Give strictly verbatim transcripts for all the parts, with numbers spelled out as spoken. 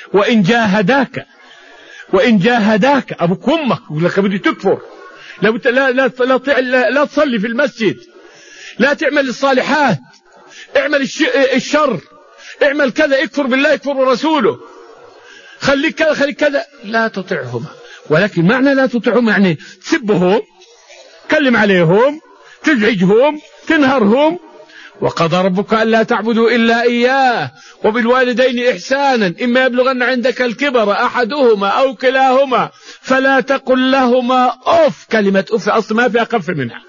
وإن جاهداك وإن جاهداك أبوك وأمك يقول لك بدي تكفر، لا لا لا لا, لا, لا تصلي في المسجد، لا تعمل الصالحات، اعمل الشر، اعمل كذا، يكفر بالله يكفر برسوله، خليك كذا خليك كذا، لا تطعهما. ولكن معنى لا تطعهما يعني تسبهم، تكلم عليهم، تزعجهم، تنهرهم. وقضى ربك ألا تعبدوا إلا إياه وبالوالدين إحسانا إما يبلغن عندك الكبر أحدهما أو كلاهما فلا تقل لهما أف. كلمة أف أصلا ما فيها قف منها،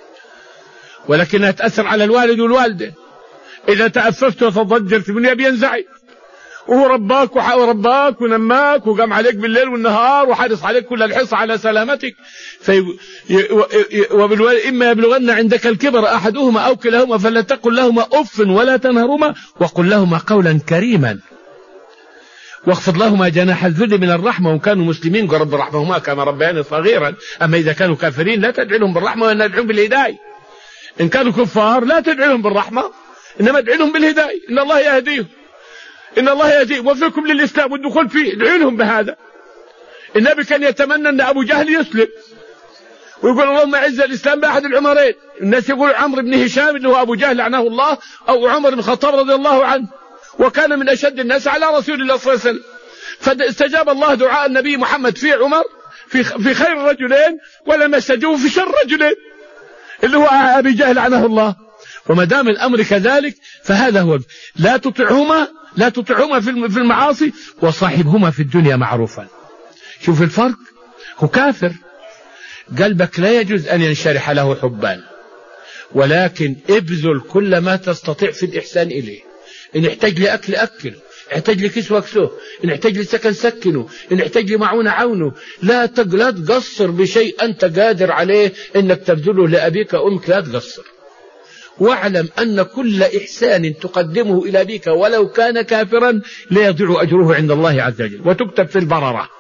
ولكنها تأثر على الوالد والوالدة. إذا تأففت وتضجرت من بينزعج، وهو رباك ورباك ونماك وقام عليك بالليل والنهار وحرص عليك كل الحرص على سلامتك. في وبالوالد إما يبلغن عندك الكبر أحدهما أو كلاهما فلا تقل لهما أف ولا تنهرهما وقل لهما قولا كريما واخفض لهما جناح الذل من الرحمة وإن كانوا مسلمين قل رب ارحمهما كما ربياني صغيرا. أما إذا كانوا كافرين لا تدعي لهم بالرحمة وإنما ادعهم بالهداية. إن كانوا كفار لا تدعي لهم بالرحمة إنما ادعي لهم بالهداية. إن الله يهديهم إن الله يهديهم وفيكم للإسلام والدخول فيه، ادعوا لهم بهذا. النبي كان يتمنى أن أبو جهل يسلم ويقول اللهم أعز الإسلام بأحد العمرين. الناس يقول عمرو بن هشام اللي هو أبو جهل لعنه الله أو عمر بن الخطاب رضي الله عنه، وكان من أشد الناس على رسول الله صلى الله عليه وسلم. فاستجاب الله دعاء النبي محمد في عمر في في خير الرجلين ولم يستجيبوا في شر رجلين اللي هو أبي جهل لعنه الله. وما دام الأمر كذلك فهذا هو. لا تطعهما لا تطعهما في المعاصي وصاحبهما في الدنيا معروفا. شوف الفرق، هو كافر قلبك لا يجوز أن ينشرح له حبا، ولكن ابذل كل ما تستطيع في الإحسان إليه. إن احتاج لأكل أكله، احتاج لكسوة اكسوه، إن احتاج لسكن سكنه، إن احتاج لمعونة عونه. لا لا تقصر بشيء أنت قادر عليه إنك تبذله لأبيك وأمك، لا تقصر. واعلم أن كل إحسان تقدمه إلى أبيك ولو كان كافرا لا يضيع أجره عند الله عز وجل وتكتب في البررة.